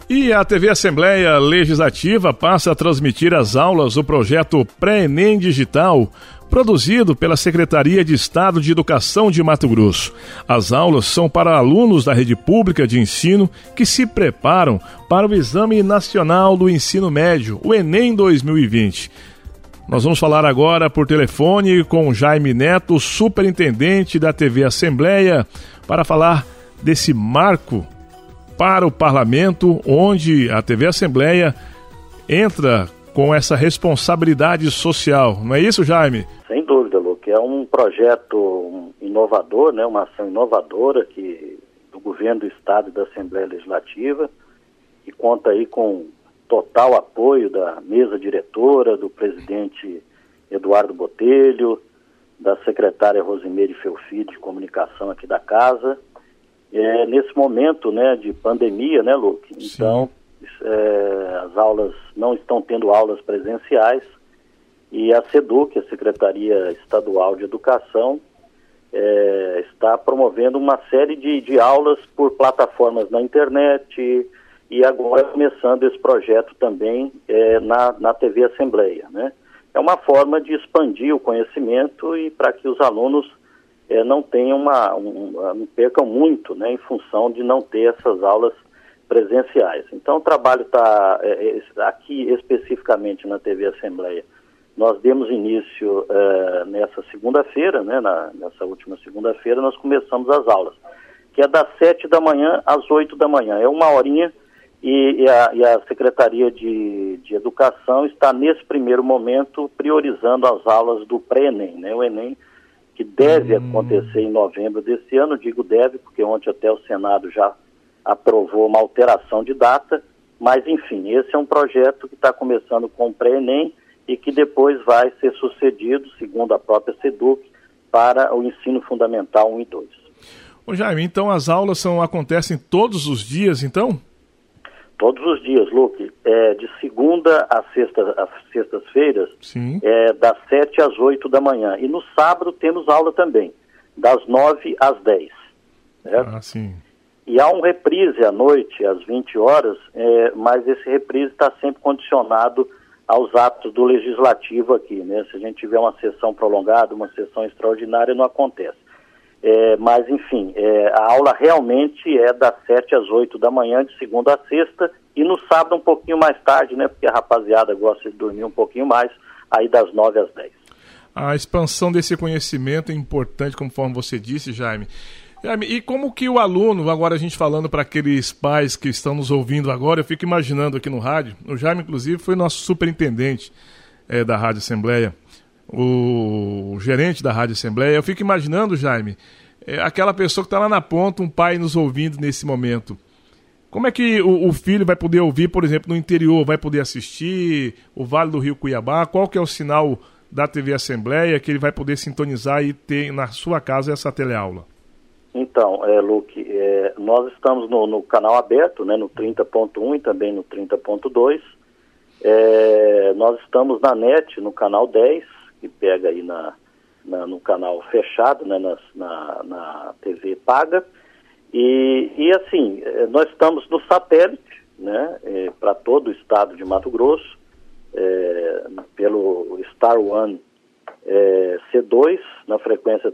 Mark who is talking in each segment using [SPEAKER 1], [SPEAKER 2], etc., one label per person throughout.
[SPEAKER 1] E a TV Assembleia Legislativa passa a transmitir as aulas do projeto Pré-ENEM Digital, produzido pela Secretaria de Estado de Educação de Mato Grosso. As aulas são para alunos da rede pública de ensino que se preparam para o Exame Nacional do Ensino Médio, o ENEM 2020. Nós vamos falar agora por telefone com Jaime Neto, superintendente da TV Assembleia, para falar desse marco para o Parlamento, onde a TV Assembleia entra com essa responsabilidade social. Não é isso, Jaime?
[SPEAKER 2] Sem dúvida, Luque. É um projeto inovador, né? Uma ação inovadora do governo do Estado e da Assembleia Legislativa, que conta aí com total apoio da mesa diretora, do presidente Eduardo Botelho, da secretária Rosimeire Felfi de comunicação aqui da casa. Nesse momento, né, de pandemia, né, Luque? Então, as aulas não estão tendo aulas presenciais e a SEDUC, a Secretaria Estadual de Educação, está promovendo uma série de aulas por plataformas na internet e agora começando esse projeto também na TV Assembleia, né? É uma forma de expandir o conhecimento e para que os alunos não tenham não percam muito, né, em função de não ter essas aulas presenciais. Então o trabalho está aqui especificamente na TV Assembleia. Nós demos início nessa segunda-feira, né, nessa última segunda-feira nós começamos as aulas, que é das 7 da manhã às 8 da manhã, é uma horinha e a Secretaria de Educação está nesse primeiro momento priorizando as aulas do pré-ENEM, né, o ENEM que deve acontecer em novembro desse ano. Digo deve porque ontem até o Senado já aprovou uma alteração de data, mas enfim, esse é um projeto que está começando com o pré-ENEM e que depois vai ser sucedido, segundo a própria SEDUC, para o ensino fundamental 1 e 2.
[SPEAKER 1] Ô Jaime, então as aulas acontecem todos os dias, então?
[SPEAKER 2] Todos os dias, Luque, de segunda a sextas-feiras, das 7 às 8 da manhã. E no sábado temos aula também, das 9 às 10. Certo?
[SPEAKER 1] Ah, sim.
[SPEAKER 2] E há um reprise à noite, às 20 horas, mas esse reprise está sempre condicionado aos atos do Legislativo aqui, né? Se a gente tiver uma sessão prolongada, uma sessão extraordinária, não acontece. Mas, enfim, a aula realmente é das 7 às 8 da manhã, de segunda a sexta, e no sábado um pouquinho mais tarde, né? Porque a rapaziada gosta de dormir um pouquinho mais, aí das 9 às 10.
[SPEAKER 1] A expansão desse conhecimento é importante, conforme você disse, Jaime. Jaime, e como que o aluno, agora a gente falando para aqueles pais que estão nos ouvindo agora, eu fico imaginando aqui no rádio, o Jaime, inclusive, foi nosso superintendente da Rádio Assembleia, o gerente da Rádio Assembleia. Eu fico imaginando, Jaime, aquela pessoa que está lá na ponta, um pai nos ouvindo nesse momento. Como é que o filho vai poder ouvir, por exemplo, no interior, vai poder assistir o Vale do Rio Cuiabá? Qual que é o sinal da TV Assembleia que ele vai poder sintonizar e ter na sua casa essa teleaula?
[SPEAKER 2] Então, Luque, nós estamos no canal aberto, né, no 30.1 e também no 30.2. Nós estamos na NET, no canal 10, que pega aí no canal fechado, né, na TV paga. E assim, nós estamos no satélite, né, para todo o estado de Mato Grosso, pelo Star One C2, na frequência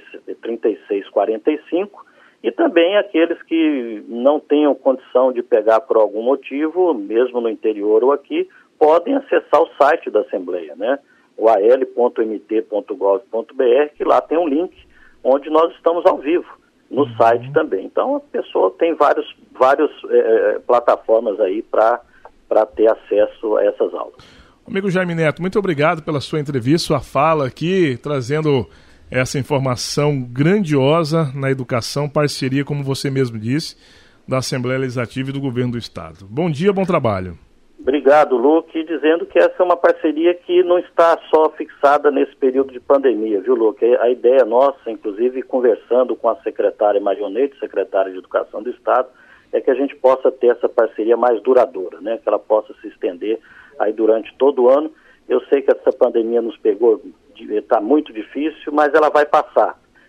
[SPEAKER 2] 3645, e também aqueles que não tenham condição de pegar por algum motivo, mesmo no interior ou aqui, podem acessar o site da Assembleia, né? O al.mt.gov.br, que lá tem um link onde nós estamos ao vivo, no site também. Então a pessoa tem várias plataformas aí para ter acesso a essas aulas.
[SPEAKER 1] Amigo Jaime Neto, muito obrigado pela sua entrevista, sua fala aqui, trazendo essa informação grandiosa na educação, parceria, como você mesmo disse, da Assembleia Legislativa e do Governo do Estado. Bom dia, bom trabalho.
[SPEAKER 2] Obrigado, Luque, dizendo que essa é uma parceria que não está só fixada nesse período de pandemia, viu, Luque? A ideia nossa, inclusive conversando com a secretária Marionete, secretária de Educação do Estado, é que a gente possa ter essa parceria mais duradoura, né? Que ela possa se estender aí durante todo o ano. Eu sei que essa pandemia nos pegou, está muito difícil, mas ela vai passar.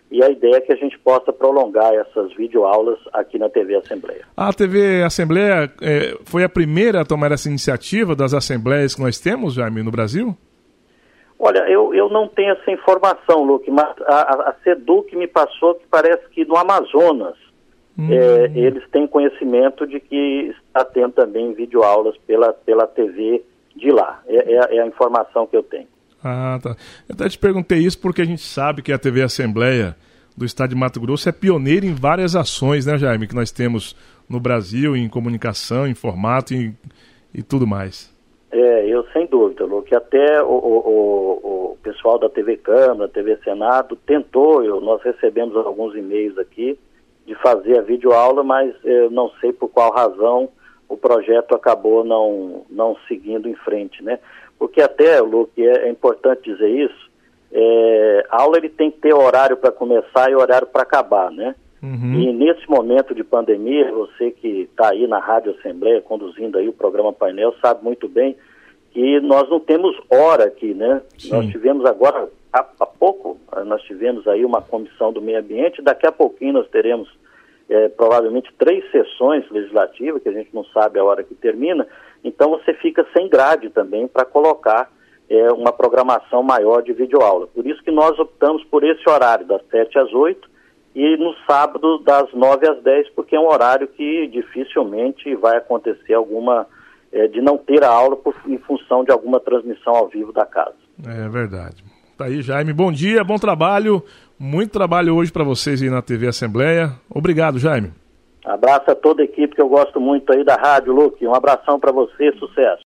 [SPEAKER 2] e a ideia é que a gente possa prolongar essas videoaulas aqui na TV Assembleia.
[SPEAKER 1] A TV Assembleia foi a primeira a tomar essa iniciativa das assembleias que nós temos, Jaime, no Brasil?
[SPEAKER 2] Olha, eu não tenho essa informação, Luque, mas a SEDUC me passou que parece que no Amazonas eles têm conhecimento de que está tendo também videoaulas pela TV de lá. É a informação que eu tenho.
[SPEAKER 1] Ah, tá. Eu até te perguntei isso porque a gente sabe que a TV Assembleia do Estado de Mato Grosso é pioneira em várias ações, né, Jaime, que nós temos no Brasil, em comunicação, em formato e tudo mais.
[SPEAKER 2] Eu sem dúvida, Lu, que até o pessoal da TV Câmara, TV Senado tentou, nós recebemos alguns e-mails aqui de fazer a videoaula, mas eu não sei por qual razão o projeto acabou não seguindo em frente, né? Porque até, Lu, que é importante dizer isso, a aula ele tem que ter horário para começar e horário para acabar, né? Uhum. E nesse momento de pandemia, você que está aí na Rádio Assembleia, conduzindo aí o programa Painel, sabe muito bem que nós não temos hora aqui, né? Sim. Nós tivemos agora, há pouco, nós tivemos aí uma comissão do meio ambiente, daqui a pouquinho nós teremos provavelmente 3 sessões legislativas, que a gente não sabe a hora que termina, então você fica sem grade também para colocar uma programação maior de videoaula. Por isso que nós optamos por esse horário, das 7 às 8, e no sábado das 9 às 10, porque é um horário que dificilmente vai acontecer de não ter a aula em função de alguma transmissão ao vivo da casa.
[SPEAKER 1] É verdade. Tá aí, Jaime. Bom dia, bom trabalho. Muito trabalho hoje para vocês aí na TV Assembleia. Obrigado, Jaime.
[SPEAKER 2] Abraço a toda a equipe que eu gosto muito aí da Rádio, Luque. Um abração para você, sucesso.